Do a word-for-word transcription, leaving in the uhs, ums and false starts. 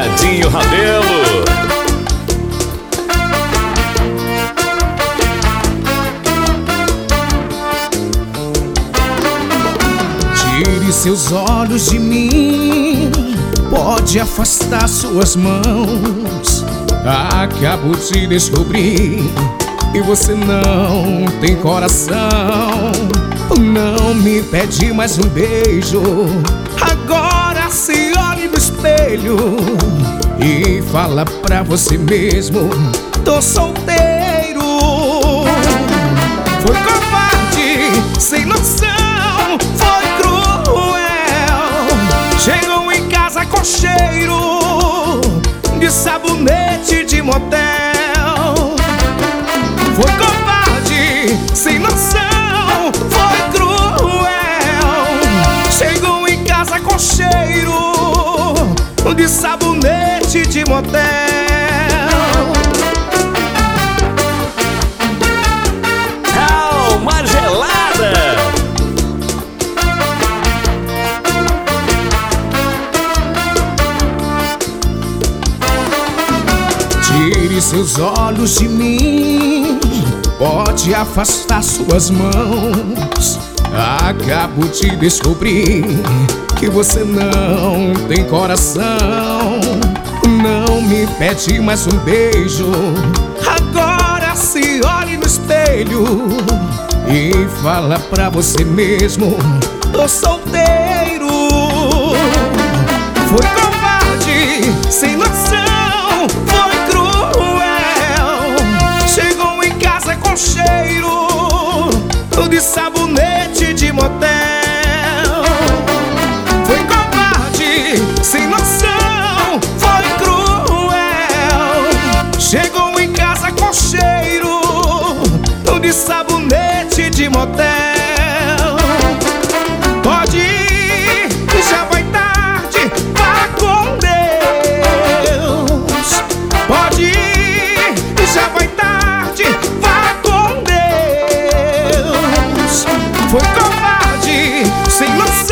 Radinho Rabelo. Tire seus olhos de mim, pode afastar suas mãos. Acabo de descobrir que você não tem coração. Não me pede mais um beijo, agora se olhe no espelho e fala pra você mesmo: tô solteiro. Foi covarde, sem noção, foi cruel. Chegou em casa com cheiro de sabonete de motel. Foi covarde, sem noção, foi cruel. Chegou em casa com cheiro de sabonete de motel. Alma gelada. Tire seus olhos de mim, pode afastar suas mãos. Acabo de descobrir que você não tem coração. Não me pede mais um beijo, agora se olhe no espelho e fala pra você mesmo: tô solteiro. Foi covarde, sem noção, foi cruel. Chegou em casa com cheiro de sabonete de motel. Foi covarde, sem noção, foi cruel. Chegou em casa com cheiro de sabonete de motel. Pode ir, já vai tarde, vá com Deus. Pode ir, já vai tarde, vá com Deus. Foi covarde, sem noção.